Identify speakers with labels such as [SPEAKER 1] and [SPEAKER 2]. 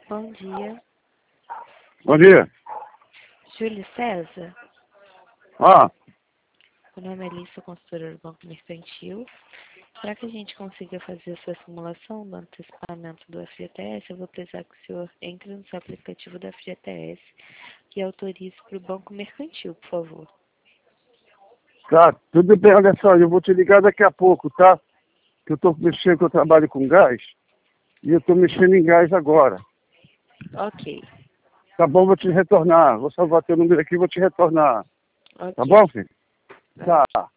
[SPEAKER 1] Bom dia.
[SPEAKER 2] Bom dia.
[SPEAKER 1] Júlio César?
[SPEAKER 2] Ah,
[SPEAKER 1] Meu nome é Alissa, consultora do Banco Mercantil. Para que a gente consiga fazer a sua simulação do antecipamento do FGTS, eu vou precisar que o senhor entre no seu aplicativo do FGTS e autorize para o Banco Mercantil, por favor.
[SPEAKER 2] tá, tudo bem, olha só, eu vou te ligar daqui a pouco, tá? Que eu tô mexendo, que eu trabalho com gás, e eu tô mexendo em gás agora.
[SPEAKER 1] Ok.
[SPEAKER 2] Tá bom, vou te retornar. Vou salvar teu número aqui e vou te retornar.
[SPEAKER 1] Ok.
[SPEAKER 2] Tá bom, filho? Tá.